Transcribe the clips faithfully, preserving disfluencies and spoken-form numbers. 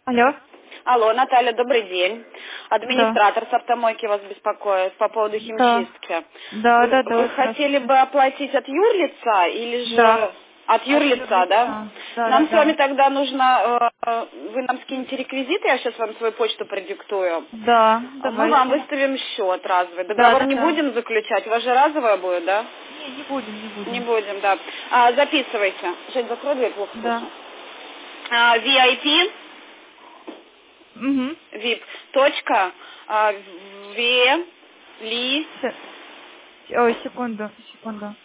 Алло. Алло, Наталья, добрый день. Да. Администратор с автомойки вас беспокоит по поводу Да. химчистки. Да, Вы, да, вы да, хотели здравствуйте. бы оплатить от юрлица или Да. же от От юрлица, да? юрлица. Да, да, Нам с вами да. тогда нужно, э, вы нам скинете реквизиты, я сейчас вам свою почту продиктую. Да, А Мы вам давайте. выставим счет разовый. Да, Договор да, не да. будем заключать, у вас же разовая будет, да? Не, не будем, не Не будем. будем, да. А, записывайте. Жень, закрой дверь, плохо Да. слышно. А, ви ай пи. Угу. вип. Точка. а, ве. Ли. С... Ой, секунду, секунду.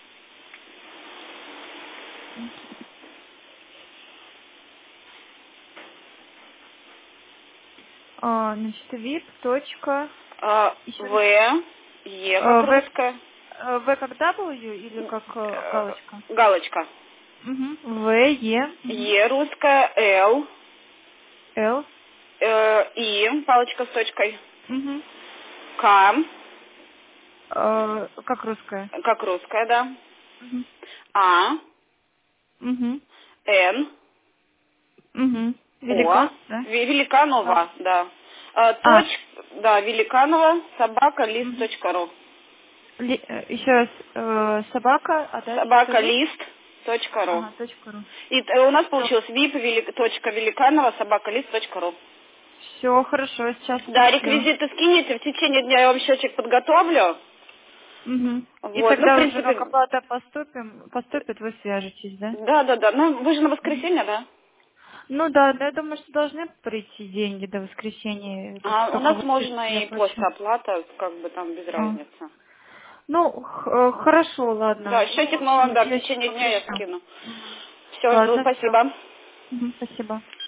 А, значит, вип. Точка. а, Еще раз. В. Е, как А, В, русская. э, В как W или М, как э, э, галочка? Галочка. Угу. В, Е. Угу. Е русская. Л. Л. э, И. Палочка с точкой. Угу. К. Э, как русская? Как русская, да. Угу. А. Угу. Н. Угу. О. Великан, да? Ве- А. Великанова, да. А, А. точ, да, Великанова, собака, лист, Угу. точка ру. Ли- э, еще раз. э, собака, а дальше Собака, скажи. лист, точка ру. Ага, точка ру. И э, у нас Все. получилось вип, велик, точка великанова, собака, лист, точка ру. Все, хорошо, сейчас Да, пришлю. реквизиты скинете, в течение дня я вам счетчик подготовлю. Угу. И Вот, ну, в тогда уже как принципе, оплата поступим, поступит, вы свяжетесь, да? да, да, да. Ну, вы же на Мгм. воскресенье, да? Ну да, да, я думаю, что должны прийти деньги до воскресенья, как А у только нас вы можно я и плачу. после оплата, как бы там без А. разницы. Ну, х- э, хорошо, Да, ладно. Ну, в счетик мы вам, общем, да, в я течение сейчас дня я пришлю. скину. Мгм. Все, жду, Ладно, все. спасибо. Спасибо.